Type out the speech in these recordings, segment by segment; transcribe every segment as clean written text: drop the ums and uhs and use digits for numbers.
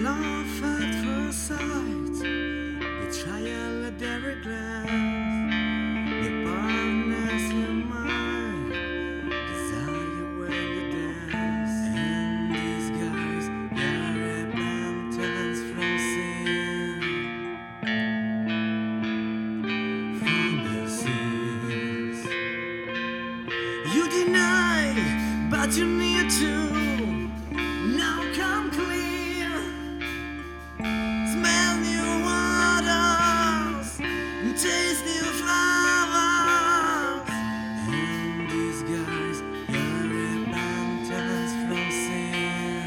Love at first sight, betrayal at every glance. Your partner's your mind, desire when you dance. And disguise your repentance from sin, from your sins. You deny, but you need to. Now come clear, smell new waters, and taste new flowers, and disguise your repentance from sin,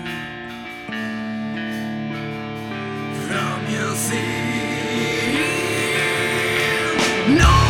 from your sin. No.